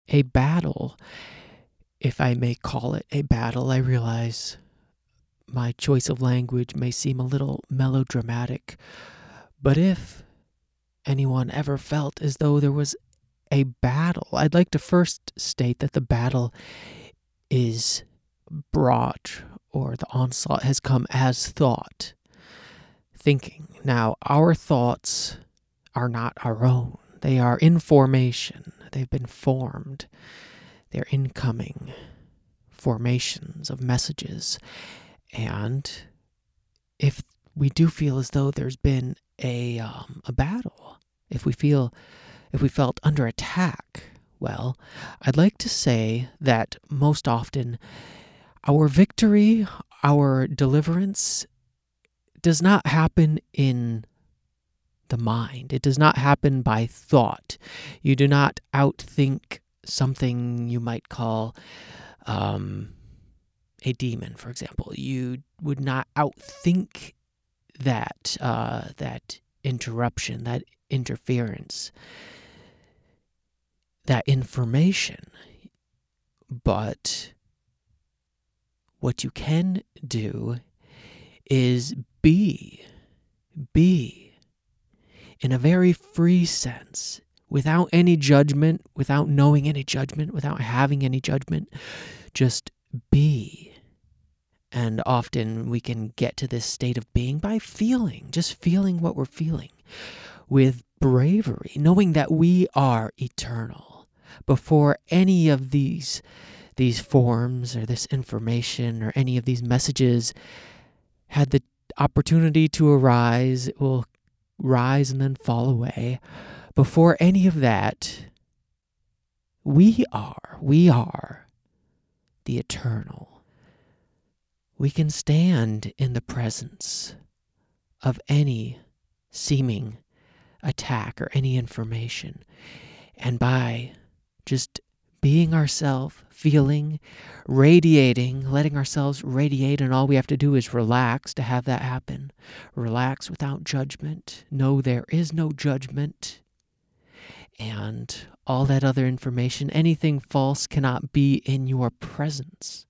a battle, if I may call it a battle. I realize my choice of language may seem a little melodramatic, but if anyone ever felt as though there was a battle, I'd like to first state that the battle is brought, or the onslaught has come as thought, thinking. Now, our thoughts are not our own. They are in formation. They've been formed. They're incoming formations of messages. And if we do feel as though there's been a battle, if we felt under attack, well, I'd like to say that most often our victory, our deliverance does not happen in the mind. It does not happen by thought. You do not outthink something you might call a demon, for example. You would not outthink that interruption, that interference, that information. But what you can do is be in a very free sense, without any judgment, without knowing any judgment, without having any judgment. Just be. And often we can get to this state of being by feeling, just feeling what we're feeling with bravery, knowing that we are eternal before any of these forms or this information or any of these messages had the opportunity to arise. It will rise and then fall away. Before any of that, we are the eternal. We can stand in the presence of any seeming attack or any information. And by just being ourselves, feeling, radiating, letting ourselves radiate, and all we have to do is relax to have that happen. Relax without judgment. Know there is no judgment. And all that other information, anything false cannot be in your presence.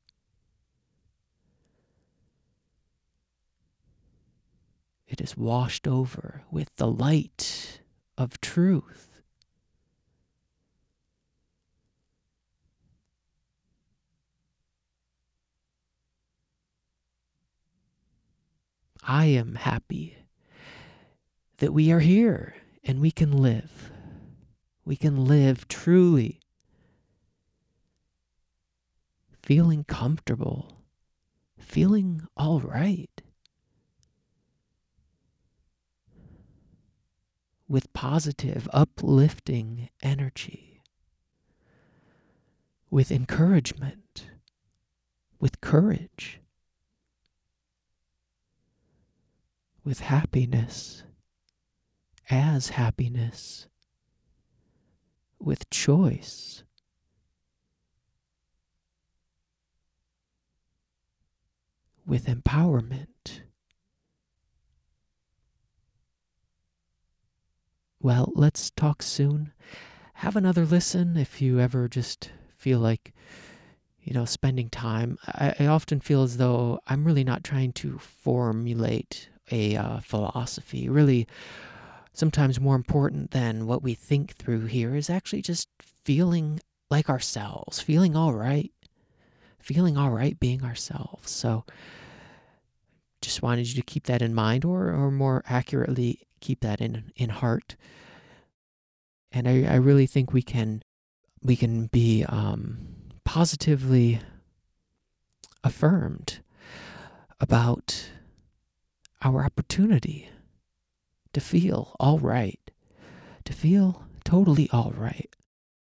It is washed over with the light of truth. I am happy that we are here and we can live. We can live truly feeling comfortable, feeling all right, with positive, uplifting energy, with encouragement, with courage, with happiness as happiness, with choice, with empowerment. Well, let's talk soon. Have another listen if you ever just feel like, spending time. I often feel as though I'm really not trying to formulate a philosophy. Really, sometimes more important than what we think through here is actually just feeling like ourselves, feeling all right being ourselves. So just wanted you to keep that in mind, or more accurately, keep that in heart. And I really think we can be positively affirmed about our opportunity to feel all right, to feel totally all right.